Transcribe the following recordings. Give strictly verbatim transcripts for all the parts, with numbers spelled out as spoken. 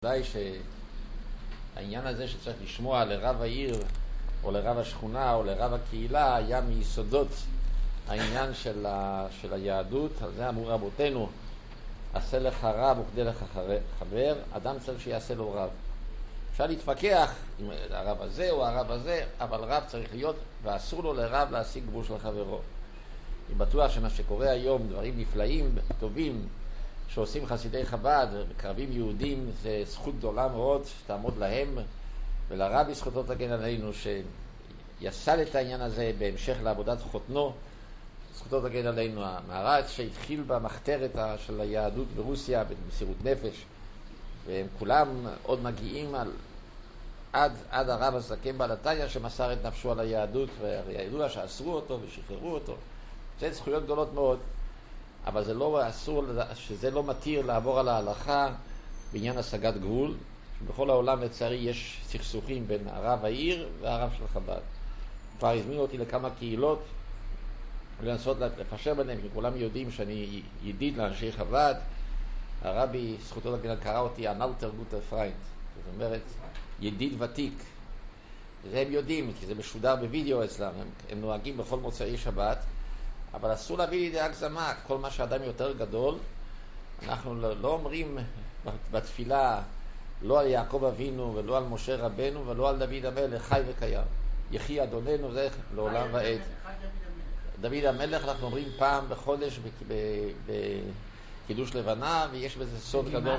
ודאי שהעניין הזה שצריך לשמוע לרב העיר או לרב השכונה או לרב הקהילה היה מיסודות העניין של, ה... של היהדות. על זה אמרו רבותינו, עשה לך רב וכדי לך חבר, אדם צריך שיעשה לו רב. אפשר להתפקח עם הרב הזה או הרב הזה, אבל רב צריך להיות, ואסור לו לרב להשיג גבול של חברו. אני בטוח שמה שקורה היום, דברים נפלאים, טובים, שעושים חסידי חב"ד וקרבים יהודים, זה זכות גדולה מאוד שתעמוד להם, ולרבי זכותו תגן עלינו שיסד את העניין הזה בהמשך לעבודת חותנו. זכותו תגן עלינו המהר"ל שהתחיל במחתרת של היהדות ברוסיה במסירות נפש, והם כולם עוד מגיעים על, עד, עד הרב הזקן בעל התניא שמסר את נפשו על היהדות, והידוע שאסרו אותו ושחררו אותו. זה זכויות גדולות מאוד, אבל זה לא אסור, שזה לא מתיר לעבור על ההלכה בעניין השגת גבול. בכל העולם לצערי יש סכסוכים בין הרב העיר והרב של חב"ד. כבר הזמינו אותי לכמה קהילות לנסות לפשר ביניהם, כי כולם יודעים שאני ידיד לאנשי חב"ד. הרבי זכותו לגן קרא אותי אנלטר גוטר פריינד, זאת אומרת ידיד ותיק. זה הם יודעים, כי זה משודר בווידאו אצלם, הם, הם נוהגים בכל מוצאי שבת, אבל אסור להביא לידי הגזמה. כל מה שאדם יותר גדול, אנחנו לא, לא אומרים בתפילה לא על יעקב אבינו ולא על משה רבנו ולא על דוד המלך חי וקיים יחי אדוננו זה לעולם ועד. דוד המלך אנחנו אומרים פעם בחודש בקידוש לבנה, ויש בזה סוד גדול.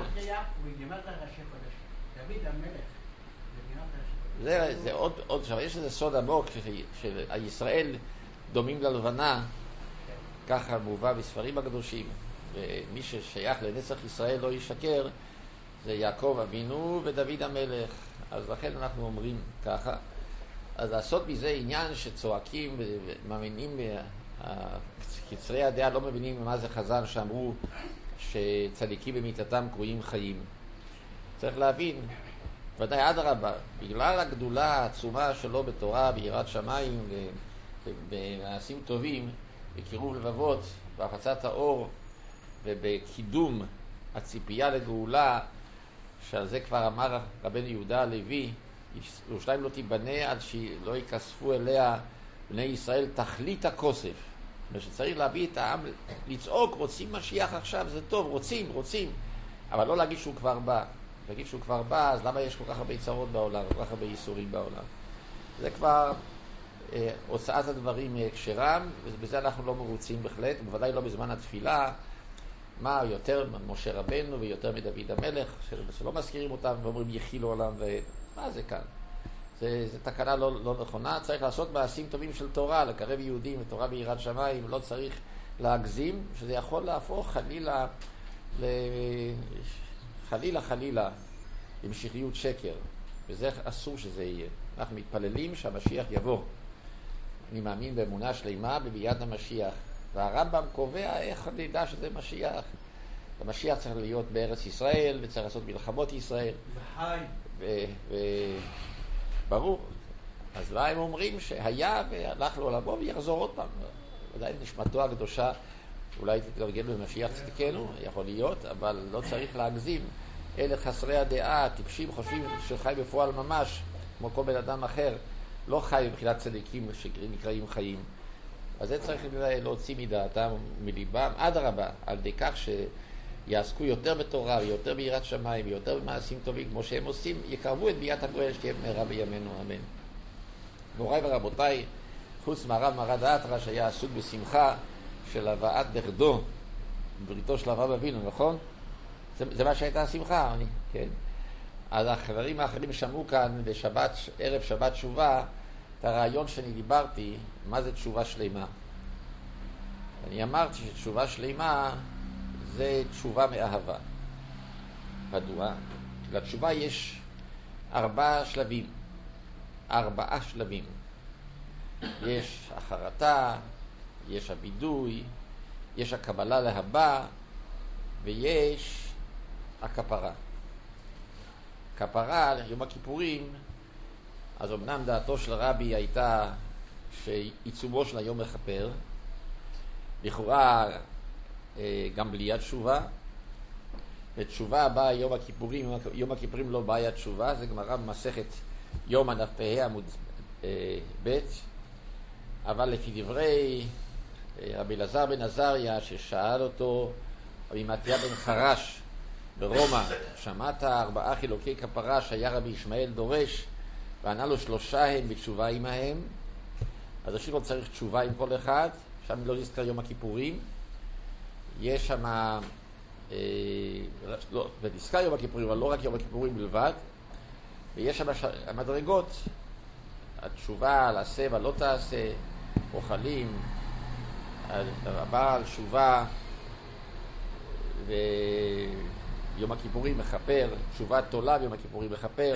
זה, זה עוד, עוד שם, יש איזה סוד עמוק שישראל דומים ללבנה, ככה מובא בספרים הקדושים, ומי ששייך לנצח ישראל לא ישקר, זה יעקב אבינו ודוד המלך. אז לכן אנחנו אומרים ככה. אז לעשות מזה עניין שצועקים ומאמינים, קצרי הדעה לא מבינים מה זה חז"ל שאמרו שצדיקים במיתתם קרויים חיים. צריך להבין, ודאי אדרבה, בגלל הגדולה העצומה שלו בתורה, ביראת שמיים ובמעשים טובים, בקירוב לבבות, בהפצת האור ובקידום הציפייה לגאולה, שעל זה כבר אמר רבנו יהודה הלוי, ירושלים לא תיבנה עד שלא ייכספו אליה בני ישראל תכלית הכוסף. ושצריך להביא את העם לצעוק, רוצים משיח עכשיו, זה טוב, רוצים, רוצים, אבל לא להגיד שהוא כבר בא. להגיד שהוא כבר בא, אז למה יש כל כך הרבה צרות בעולם, כל כך הרבה ייסורים בעולם? זה כבר אה, הוצאת הדברים מהקשרם, ובזה אנחנו לא מרוצים בהחלט, בוודאי לא בזמן התפילה. מה יותר משה רבנו ויותר מדוד המלך, שלא מזכירים אותם ואומרים יחי לעולם ועד. מה זה כאן? זה, זה תקנה לא, לא נכונה. צריך לעשות מעשים טובים של תורה, לקרב יהודים לתורה ביראת שמיים, לא צריך להגזים, שזה יכול להפוך חלילה ל... חלילה חלילה למשיחיות שקר, וזה אסור שזה יהיה. אנחנו מתפללים שהמשיח יבוא. אני מאמין באמונה שלמה בביאת המשיח, והרמב"ם קובע איך נדע שזה משיח. המשיח צריך להיות בארץ ישראל וצריך לעשות מלחמות ישראל וחי ו... ו... ברור. אז מה הם אומרים? שהיה והלך לעולמו ויחזור עוד פעם. ודאי נשמתו הקדושה אולי תתגלגל במשיח צדקנו, יכול להיות, אבל לא צריך להגזים. אלה חסרי הדעה, טיפשים, חושבים שחי בפועל ממש כמו כל בן אדם אחר, לא חי מבחינת צדיקים שנקראים חיים. אז זה צריך להוציא מדעתם מליבם, אדרבה, על ידי כך שיעסקו יותר בתורה ויותר ביראת שמיים ויותר במעשים טובים כמו שהם עושים, יקרבו את ביאת הגואל שתהיה במהרה בימינו, אמן. מוריי ורבותיי, חוץ מהרב מרד האתרא שהיה עסוק בשמחה של הבאת נכדו בבריתו של אברהם אבינו, נכון? זה, זה מה שהייתה השמחה, אני, כן. אז החברים האחרים שמעו כאן בשבת, ערב שבת תשובה, את הרעיון שאני דיברתי, מה זה תשובה שלמה. אני אמרתי שתשובה שלמה זה תשובה מאהבה. מדוע? לתשובה יש ארבעה שלבים. ארבעה שלבים. יש החרטה, יש הבידוי, יש הקבלה להבא, ויש הכפרה. כפרה, יום הכיפורים, אז אמנם דעתו של רבי הייתה שעיצומו של היום מכפר, לכאורה גם בלי התשובה, ותשובה הבאה יום הכיפורים, יום הכיפורים לא באה התשובה, זה גמרא במסכת יומא דף פ"ה עמוד ב', אבל לפי דברי רבי אלעזר בן עזריה ששאל אותו רבי מתיה בן חרש ברומא, שמעת ארבעה חילוקי כפרה שהיה רבי ישמעאל דורש, וענה לו שלושה הם בתשובה עמהם, אז השיר לא צריך תשובה עם כל אחד, שם לא נזכר יום הכיפורים, יש שם, אה, לא, ונזכר יום הכיפורים, אבל לא רק יום הכיפורים בלבד, ויש שם המדרגות, התשובה על עשה ולא תעשה, אוכלים, הבעל תשובה, ויום הכיפורים מחפר, תשובה תולה ביום הכיפורים מחפר,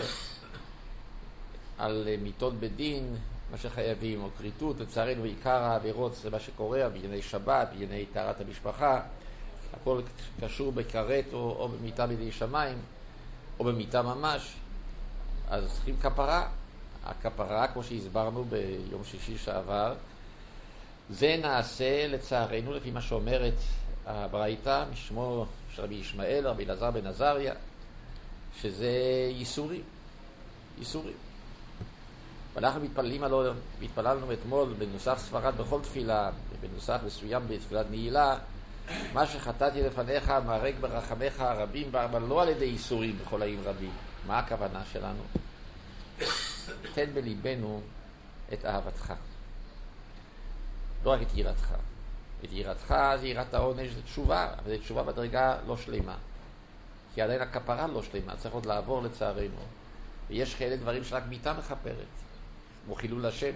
על מיתות בדין, מה שחייבים, או כריתות, לצערנו בעיקר העבירות, זה מה שקורה, בענייני שבת, בענייני טהרת המשפחה, הכל קשור בכרת או, או במיתה בידי שמיים, או במיתה ממש, אז צריכים כפרה. הכפרה, כמו שהסברנו ביום שישי שעבר, זה נעשה לצערנו, לפי מה שאומרת הברייתא, משמו של רבי ישמעאל, רבי אלעזר בן עזריה, שזה ייסורים, ייסורים. ואנחנו מתפללים עלו, מתפללנו אתמול בנוסח ספרד בכל תפילה, בנוסח מסוים בתפילת נעילה, מה שחטאתי לפניך, מרק ברחמך הרבים, אבל לא על ידי ייסורים בכל העם רבים. מה הכוונה שלנו? תן בליבנו את אהבתך. לא רק את יראתך. את יראתך זה יראת העונש, זה תשובה, אבל זה תשובה בדרגה לא שלמה. כי עדיין הכפרה לא שלמה, צריך עוד לעבור לצערנו. ויש כאלה דברים שרק מיתה מחפרת, כמו חילול השם.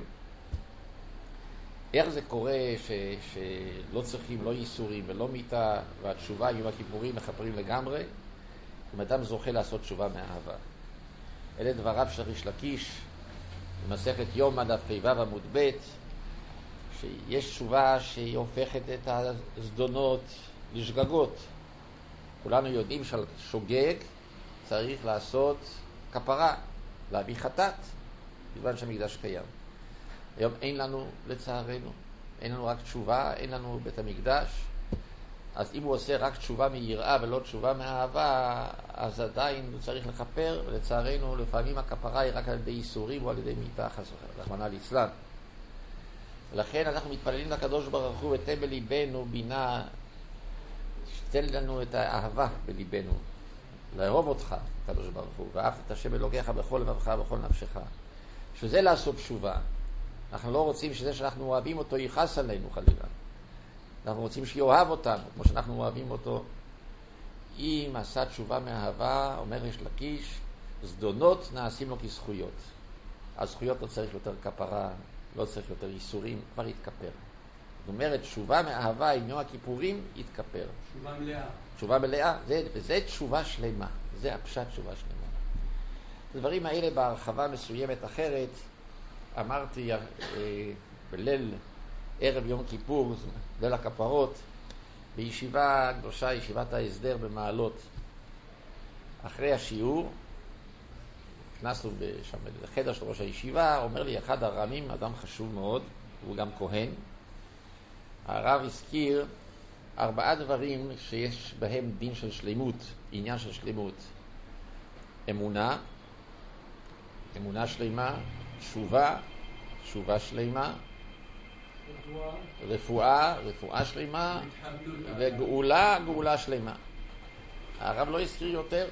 איך זה קורה ש, שלא צריכים לא ייסורים ולא מיתה, והתשובה יום הכיפורים מחפרים לגמרי, אם אדם זוכה לעשות תשובה מאהבה. אלה דבריו של ריש לקיש, במסכת יומא דף פ"ו עמוד ב', שיש תשובה שהיא הופכת את הזדונות לשגגות. כולנו יודעים שעל שוגג צריך לעשות כפרה, להביא חטאת, בגלל שהמקדש קיים. היום אין לנו, לצערנו, אין לנו רק תשובה, אין לנו בית המקדש, אז אם הוא עושה רק תשובה מיראה ולא תשובה מאהבה, אז עדיין הוא צריך לכפר, ולצערנו לפעמים הכפרה היא רק על ידי ייסורים או על ידי מיתה, רחמנא ליצלן. ולכן אנחנו מתפללים לקדוש ברוך הוא, ותן בליבנו בינה, שתן לנו את האהבה בליבנו, לאהוב אותך, הקדוש ברוך הוא, ואהבת את השם אלוקיך בכל לבבך ובכל נפשך. שזה לעשות תשובה. אנחנו לא רוצים שזה שאנחנו אוהבים אותו יכעס עלינו חלילה. אנחנו רוצים שיאהב אותנו, כמו שאנחנו אוהבים אותו. אם עשה תשובה מאהבה, אומר ריש לקיש, זדונות נעשים לו כזכויות. הזכויות לא צריך יותר כפרה, לא צריך יותר איסורים, כבר יתכפר. זאת אומרת, תשובה מאהבה עם יום הכיפורים יתכפר. תשובה מלאה. תשובה מלאה, זה, וזה תשובה שלמה. זה הפשט תשובה שלמה. הדברים האלה בהרחבה מסוימת אחרת, אמרתי אה, בליל ערב יום כיפור, ליל הכפרות, בישיבה קדושה, ישיבת ההסדר במעלות. אחרי השיעור, נכנסנו שם לחדר של ראש הישיבה, אומר לי אחד הרמים, אדם חשוב מאוד, הוא גם כהן. הרב הזכיר ארבעה דברים שיש בהם דין של שלמות, עניין של שלמות. אמונה, אמונה שלמה, תשובה, תשובה שלמה, רפואה, רפואה, רפואה שלמה, וגאולה, גאולה שלמה. הרב לא הזכיר יותר.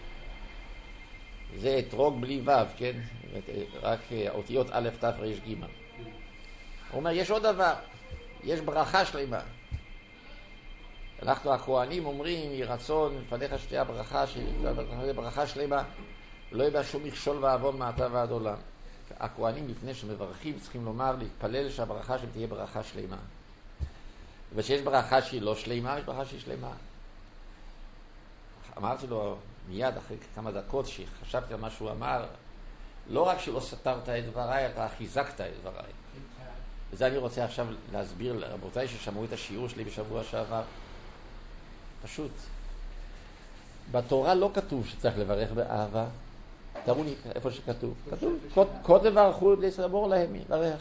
זה אתרוג בלי וו, כן? רק אותיות א' ת' ר' ג'. הוא אומר, יש עוד דבר, יש ברכה שלמה. אנחנו הכהנים אומרים, יהי רצון, לפניך שתהיה הברכה, ברכה שלמה, לא יהיה שום מכשול ועוון מעתה ועד עולם. הכהנים לפני שמברכים צריכים לומר, להתפלל שהברכה שם תהיה ברכה שלמה. ושיש ברכה שהיא לא שלמה, יש ברכה שהיא שלמה. אמרתי לו מיד אחרי כמה דקות שחשבתי על מה שהוא אמר, לא רק שלא סתרת את דבריי, אתה חיזקת את דבריי. וזה אני רוצה עכשיו להסביר לרבותיי ששמעו את השיעור שלי בשבוע שעבר. פשוט. בתורה לא כתוב שצריך לברך באהבה. תראו לי איפה שכתוב. כתוב, קוד לברכו בלי סבור להם, לברך.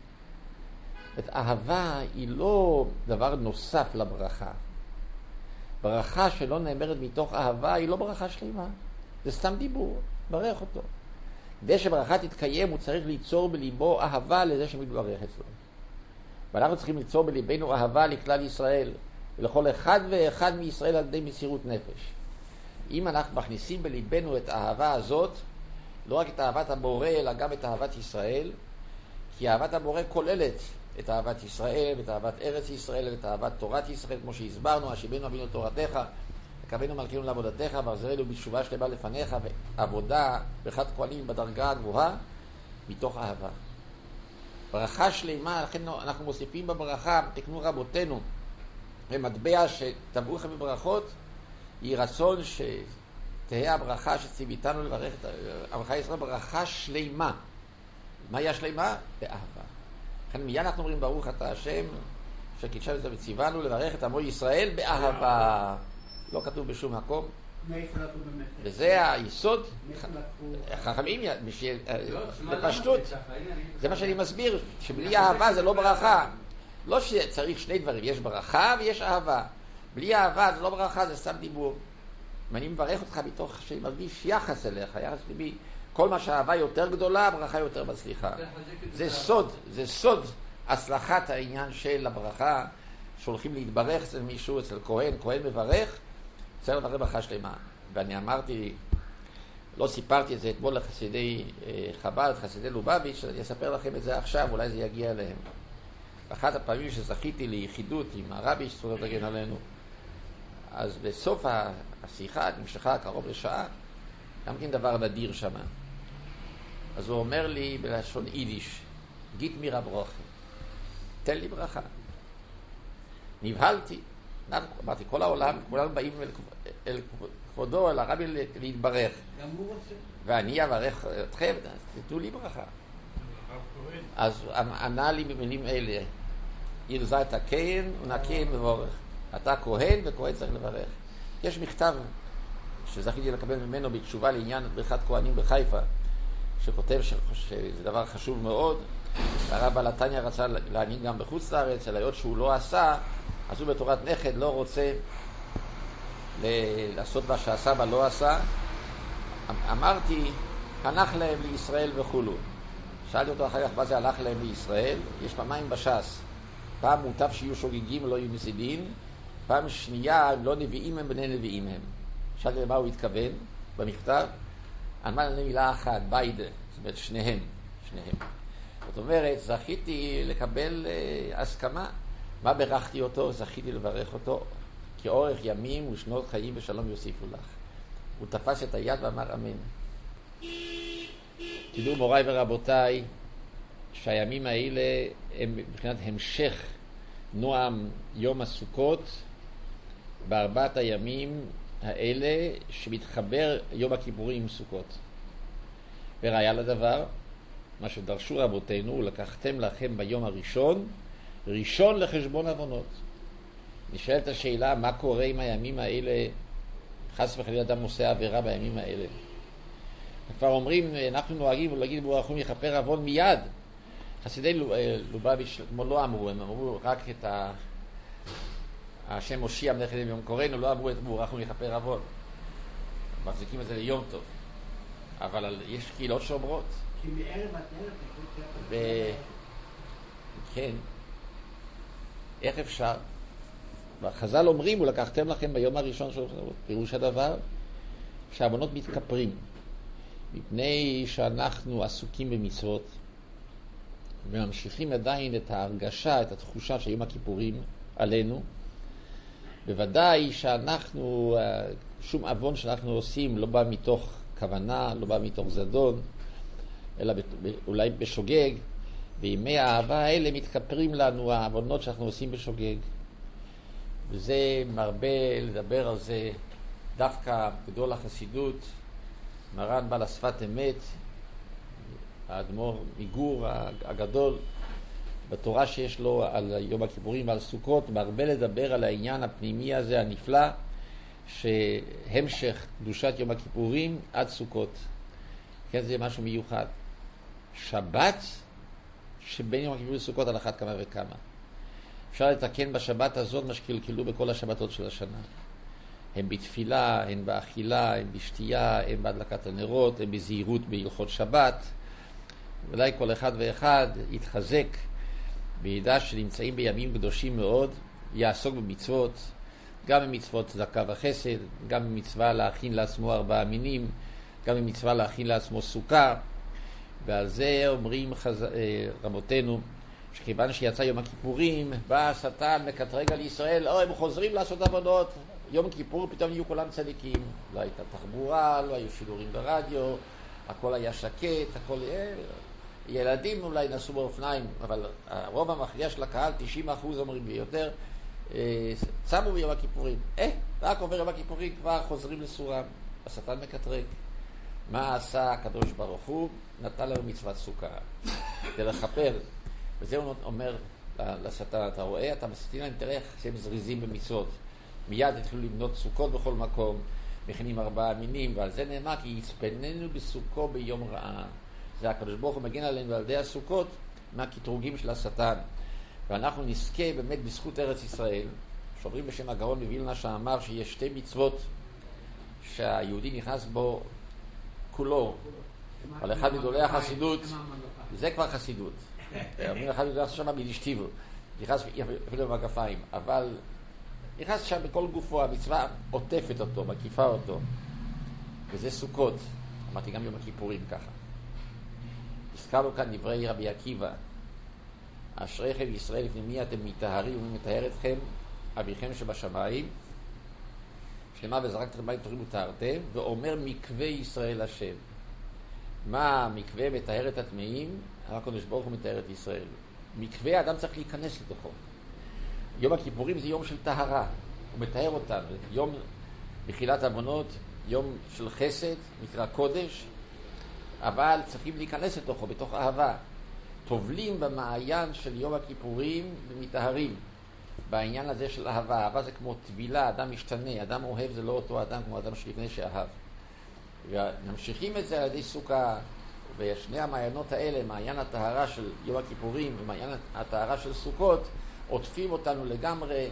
את אהבה היא לא דבר נוסף לברכה. ברכה שלא נאמרת מתוך אהבה היא לא ברכה שלמה. זה סתם דיבור, ברך אותו. כדי שברכה תתקיים הוא צריך ליצור בליבו אהבה לזה שמתברך אצלו. ואנחנו צריכים ליצור בליבנו אהבה לכלל ישראל, ולכל אחד ואחד מישראל על ידי מסירות נפש. אם אנחנו מכניסים בליבנו את האהבה הזאת, לא רק את אהבת הבורא, אלא גם את אהבת ישראל, כי אהבת הבורא כוללת את אהבת ישראל, ואת אהבת ארץ ישראל, ואת אהבת תורת ישראל, כמו שהסברנו, השיבנו אבינו תורתך, וקבענו מלכנו לעבודתך, והחזרנו בתשובה שלמה לפניך, ועבודה בחד כהנים בדרגה הגבוהה, מתוך אהבה. ברכה שלמה, לכן אנחנו מוסיפים בברכה, תקנו רבותינו, ומטבע שטבעו לכם בברכות, היא רצון שתהיה הברכה שציוויתנו לברך את עמך ישראל, ברכה שלמה. מהי השלמה? באהבה. לכן מיד אנחנו אומרים ברוך אתה השם, שקידשנו את זה וציוונו לברך את עמו ישראל באהבה. לא כתוב בשום מקום. וזה היסוד. חכמים, בפשטות. זה מה שאני מסביר, שבלי אהבה זה לא ברכה. לא שצריך שני דברים, יש ברכה ויש אהבה. בלי אהבה זה לא ברכה, זה סתם דיבור. ואני מברך אותך מתוך שאני מרגיש יחס אליך, יחס לבי. כל מה שהאהבה יותר גדולה, הברכה יותר מצליחה. זה סוד, זה סוד הצלחת העניין של הברכה, שהולכים להתברך אצל מישהו, אצל כהן, כהן מברך, צריך לברך ברכה שלמה. ואני אמרתי, לא סיפרתי את זה אתמול לחסידי חב"ד, חסידי לובביץ', אני אספר לכם את זה עכשיו, אולי זה יגיע אליהם. באחת הפעמים שזכיתי ליחידות עם הרבי שצריך להגן עלינו, אז בסוף השיחה נמשכה קרוב לשעה, גם כן דבר נדיר שם. אז הוא אומר לי בלשון יידיש, גיט מירה ברכה, תן לי ברכה. נבהלתי, אמרתי, כל העולם, כולם באים אל, אל כבודו, אל הרבי להתברך. גם הוא רוצה. ואני אברך אתכם, תתנו לי ברכה. אז ענה לי במילים אלה, ירזה את הכהן ונקהן מבורך. אתה כהן וכהן צריך לברך. יש מכתב שזכיתי לקבל ממנו בתשובה לעניין ברכת כהנים בחיפה, שכותב שזה דבר חשוב מאוד. הרב בעל התניא רצה להנהיג גם בחוץ לארץ, אלא היות שהוא לא עשה, אז הוא בתורת נכד לא רוצה לעשות מה שהסבא לא עשה. אמרתי, הנח להם לישראל וכולו. שאלתי אותו אחר כך מה זה הלך להם לישראל. יש פעמיים בש"ס, פעם מוטב שיהיו שוגגים ולא יהיו מסידים, פעם שנייה הם לא נביאים הם בני נביאים הם. שאלתי למה הוא התכוון במכתב, אמר לנו מילה אחת, ביידה, זאת אומרת שניהם, שניהם. זאת אומרת, זכיתי לקבל uh, הסכמה. מה ברכתי אותו? זכיתי לברך אותו, כי אורך ימים ושנות חיים ושלום יוסיפו לך. הוא תפס את היד ואמר אמן. תדעו מוריי ורבותיי, שהימים האלה הם מבחינת המשך נועם יום הסוכות, בארבעת הימים האלה שמתחבר יום הכיפורים עם סוכות. וראיה לדבר, מה שדרשו רבותינו, לקחתם לכם ביום הראשון, ראשון לחשבון עוונות. נשאלת השאלה, מה קורה עם הימים האלה, חס וחלילה אדם עושה עבירה בימים האלה. כבר אומרים, אנחנו נוהגים ולהגיד בו רחום יכפר עוון מיד. חסידי לובביץ' לא אמרו, הם אמרו רק את ה... השם מושיע מלך אלים יום קוראנו, לא אמרו את בו רחום יכפר עוון. מחזיקים את זה ליום טוב. אבל יש קהילות שאומרות. כי מערב עד ו... כן. איך אפשר? והחז"ל אומרים, ולקחתם לכם ביום הראשון של פירוש הדבר, שהעוונות מתכפרים. מפני שאנחנו עסוקים במצוות, וממשיכים עדיין את ההרגשה, את התחושה של יום הכיפורים עלינו, בוודאי שאנחנו, שום עוון שאנחנו עושים לא בא מתוך כוונה, לא בא מתוך זדון, אלא אולי בשוגג, וימי האהבה האלה מתכפרים לנו העוונות שאנחנו עושים בשוגג. וזה מרבה לדבר על זה דווקא גדול החסידות, מרן בעל השפת אמת, האדמו"ר מגור הגדול, בתורה שיש לו על יום הכיפורים ועל סוכות, מרבה לדבר על העניין הפנימי הזה הנפלא, שהמשך קדושת יום הכיפורים עד סוכות. כן, זה משהו מיוחד. שבת שבין יום הכיפורים לסוכות על אחת כמה וכמה. אפשר לתקן בשבת הזאת מה שקלקלו בכל השבתות של השנה. הם בתפילה, הם באכילה, הם בשתייה, הם בהדלקת הנרות, הם בזהירות בהלכות שבת. אולי כל אחד ואחד יתחזק בידע שנמצאים בימים קדושים מאוד, יעסוק במצוות, גם במצוות צדקה וחסד, גם במצווה להכין לעצמו ארבעה מינים, גם במצווה להכין לעצמו סוכה. ועל זה אומרים חז... רבותינו, שכיוון שיצא יום הכיפורים, בא השטן מקטרג על ישראל, או הם חוזרים לעשות עבודות. יום כיפור פתאום יהיו כולם צדיקים, לא הייתה תחבורה, לא היו שידורים ברדיו, הכל היה שקט, הכל... ילדים אולי נסעו באופניים, אבל הרוב המכריע של הקהל, תשעים אחוז אומרים ביותר, צמו ביום הכיפורים. אה, רק עובר יום הכיפורים כבר חוזרים לסורם. השטן מקטרג. מה עשה הקדוש ברוך הוא? נתן לנו מצוות סוכה. כדי לכפר. וזה הוא אומר לשטן, אתה רואה, אתה מסתיר להם, תראה איך שהם זריזים במצוות. מיד התחילו לבנות סוכות בכל מקום, מכינים ארבעה מינים, ועל זה נאמר כי יצפננו בסוכו ביום רעה. זה הקדוש ברוך הוא מגן עלינו על ידי הסוכות מהקטרוגים של השטן. ואנחנו נזכה באמת בזכות ארץ ישראל, שאומרים בשם הגאון מווילנה שאמר שיש שתי מצוות שהיהודי נכנס בו כולו, אבל אחד מגדולי החסידות, זה כבר חסידות. אומרים אחד מגדולי החסידות שם בידישטיבו, נכנס אפילו במגפיים, אבל נכנס שם בכל גופו, המצווה עוטפת אותו, מקיפה אותו, וזה סוכות. אמרתי גם יום הכיפורים ככה. הזכרנו כאן דברי רבי עקיבא, אשריכם ישראל לפני מי אתם מטהרים ומי מטהר אתכם, אביכם שבשמיים, שלמה וזרקתם מים טהורים וטהרתם, ואומר מקווה ישראל השם. מה מקווה? מטהר את הטמאים, הקדוש ברוך הוא מטהר את ישראל. מקווה אדם צריך להיכנס לתוכו. יום הכיפורים זה יום של טהרה, הוא מטהר אותנו. יום מחילת עוונות, יום של חסד, נקרא קודש, אבל צריכים להיכנס לתוכו, בתוך אהבה. טובלים במעיין של יום הכיפורים ומטהרים. בעניין הזה של אהבה, אהבה זה כמו טבילה, אדם משתנה, אדם אוהב זה לא אותו אדם כמו אדם שלפני שאהב. ונמשיכים את זה על ידי סוכה, ושני המעיינות האלה, מעיין הטהרה של יום הכיפורים ומעיין הטהרה של סוכות, עוטפים אותנו לגמרי,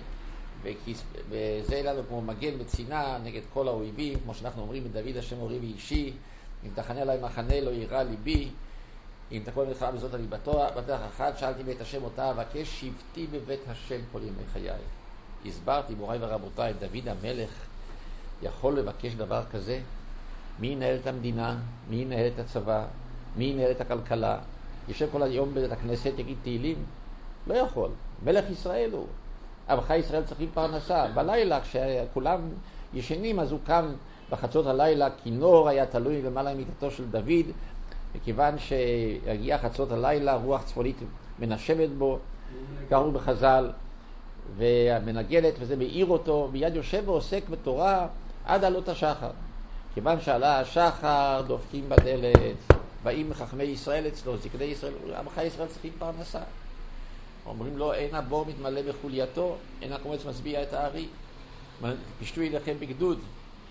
וזה לנו כמו מגן וצינה נגד כל האויבים, כמו שאנחנו אומרים מדוד השם אורי ואישי, אם תחנה אליי מחנה לא יירא ליבי, אם תקול מלחמה בזאת אני בטוח, בטח אחת, שאלתי בית השם אותה, אבקש שבתי בבית השם כל ימי חיי. הסברתי, מוריי ורבותיי, דוד המלך יכול לבקש דבר כזה? מי ינהל את המדינה? מי ינהל את הצבא? מי ינהל את הכלכלה? יושב כל היום בבית הכנסת, יגיד תהילים? לא יכול. מלך ישראל הוא. עמך ישראל צריכים פרנסה. בלילה, כשכולם ישנים, אז הוא קם בחצות הלילה, כינור היה תלוי למעלה מיטתו של דוד, וכיוון שהגיע חצות הלילה, רוח צפונית מנשבת בו, קראו בחז"ל, ומנגנת, וזה מאיר אותו, מיד יושב ועוסק בתורה עד עלות השחר. כיוון שעלה השחר, דופקים בדלת, באים חכמי ישראל אצלו, זקני ישראל, עמך ישראל צריכים פרנסה. אומרים לו, אין הבור מתמלא בחולייתו, אין הקומץ משביע את הארי. פשטו אליכם בגדוד.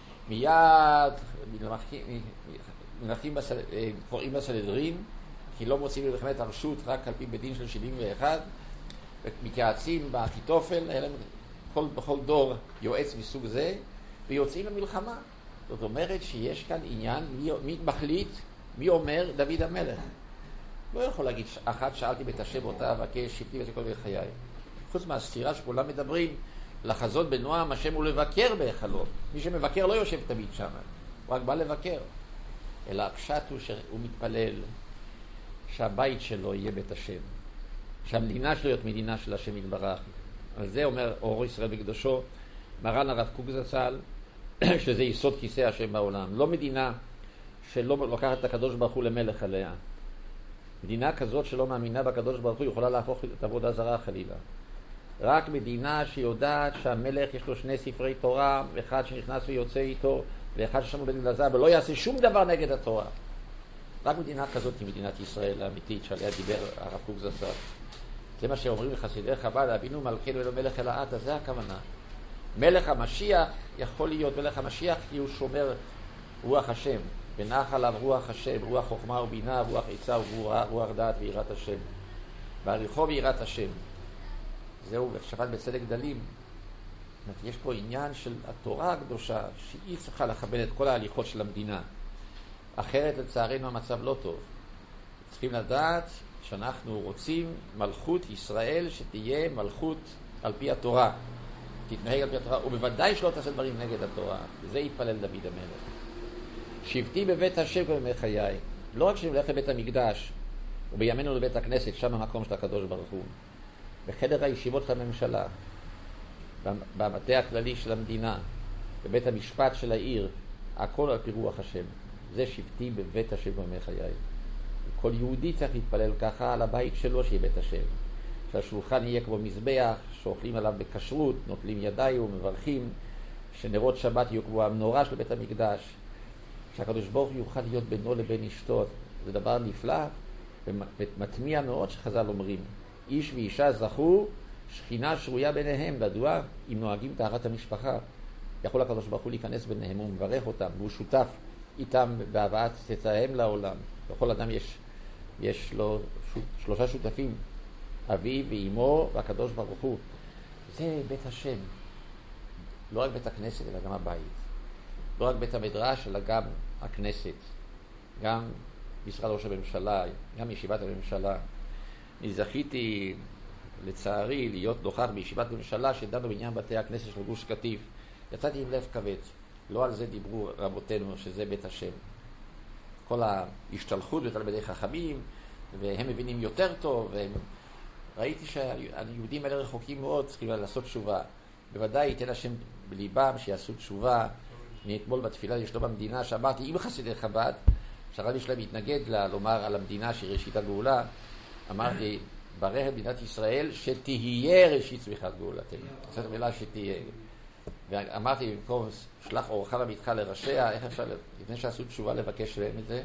מיד מנחים קוראים בסנהדרין, כי לא מוצאים למלחמת הרשות רק על פי בדין של שבעים ואחת, ומתייעצים באחיתופל, היה להם כל, בכל דור יועץ מסוג זה, ויוצאים למלחמה. זאת אומרת שיש כאן עניין, מי, מי מחליט, מי אומר? דוד המלך. לא יכול להגיד, אחת שאלתי בית השם אותה, אבקש שבתי וכל בחיי. חוץ מהסתירה שכולם מדברים, לחזות בנועם השם הוא לבקר בהיכלו. מי שמבקר לא יושב תמיד שם, הוא רק בא לבקר. אלא הפשט הוא שהוא מתפלל שהבית שלו יהיה בית השם, שהמדינה שלו יהיה מדינה של השם יתברך. על זה אומר אור ישראל בקדושו, מרן הרב קוק זצ"ל, שזה יסוד כיסא השם בעולם. לא מדינה שלא לוקחת את הקדוש ברוך הוא למלך עליה. מדינה כזאת שלא מאמינה בקדוש ברוך הוא יכולה להפוך את עבודה זרה חלילה. רק מדינה שיודעת שהמלך יש לו שני ספרי תורה, אחד שנכנס ויוצא איתו, ואחד ששמו בן גלזר, ולא יעשה שום דבר נגד התורה. רק מדינה כזאת היא מדינת ישראל האמיתית, שעליה דיבר הרב קוק זצ"ל. זה מה שאומרים לחסידי חב"ד, אבינו מלכנו ולא מלך אלא אתה, זה הכוונה. מלך המשיח יכול להיות מלך המשיח כי הוא שומר רוח השם, ונח עליו רוח השם, רוח חוכמה ובינה, רוח עצה וגבורה, רוח דעת ויראת השם. בעריכו ויראת השם. זהו שפט בצדק דלים. יש פה עניין של התורה הקדושה, שהיא צריכה לכוון את כל ההליכות של המדינה. אחרת לצערנו המצב לא טוב. צריכים לדעת שאנחנו רוצים מלכות ישראל שתהיה מלכות על פי התורה. תתנהג על פי התורה, ובוודאי שלא תעשה דברים נגד התורה. וזה יתפלל דוד המלך. שבתי בבית השם כל ימי חיי. לא רק שנלך לבית המקדש, ובימינו לבית הכנסת, שם המקום של הקדוש ברוך הוא. בחדר הישיבות של הממשלה, במטה הכללי של המדינה, בבית המשפט של העיר, הכל על פי רוח השם. זה שבתי בבית השם כל ימי חיי. כל יהודי צריך להתפלל ככה על הבית שלו שיהיה בית השם. שהשולחן יהיה כמו מזבח, שאוכלים עליו בכשרות, נוטלים ידיים ומברכים, שנרות שבת יהיו כמו המנורה של בית המקדש, שהקדוש ברוך הוא יוכל להיות בינו לבין אשתו. זה דבר נפלא ומטמיע מאוד שחז"ל אומרים. איש ואישה זכו, שכינה שרויה ביניהם. מדוע? אם נוהגים טהרת המשפחה, יכול הקדוש ברוך הוא להיכנס ביניהם, הוא מברך אותם, והוא שותף איתם בהבאת צאצאיהם לעולם. לכל אדם יש, יש לו ש... שלושה שותפים, אביו ואימו והקדוש ברוך הוא. זה בית השם. לא רק בית הכנסת, אלא גם הבית. לא רק בית המדרש, אלא גם הכנסת. גם משרד ראש הממשלה, גם ישיבת הממשלה. אני זכיתי, לצערי, להיות נוכח בישיבת הממשלה שדנו בעניין בתי הכנסת של גוש קטיף. יצאתי עם לב כבד. לא על זה דיברו רבותינו, שזה בית השם. כל ההשתלחות בתלמידי חכמים, והם מבינים יותר טוב, והם... ראיתי שהיהודים האלה רחוקים מאוד, צריכים לעשות תשובה. בוודאי ייתן השם בליבם שיעשו תשובה. מאתמול בתפילה לשלום המדינה, שאמרתי, אם חסידי חב"ד, שהרבי שלהם התנגד לה, לומר על המדינה שהיא ראשית הגאולה, אמרתי, ברך את מדינת ישראל שתהיה ראשית צמיחת גאולתנו. זאת המילה שתהיה. ואמרתי, במקום שלח אורך וביתך לראשיה, איך אפשר, לפני שעשו תשובה לבקש להם את זה,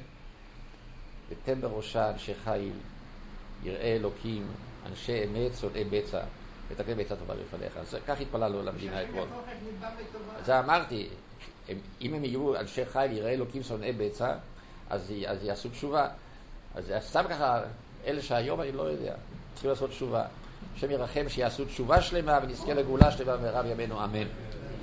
ותן בראשה אנשי חיל, יראי אלוקים, אנשי אמת, שונאי בצע, ותקן ביצה טובה לפניך. אז כך התפללנו למדינה אתמול. אז אמרתי, אם הם יהיו אנשי חיל, יראי אלוקים, שונאי בצע, אז, אז יעשו תשובה. אז סתם ככה, אלה שהיום אני לא יודע, צריכים לעשות תשובה. השם ירחם שיעשו תשובה שלמה ונזכה לגאולה שלמה במהרה בימינו, אמן.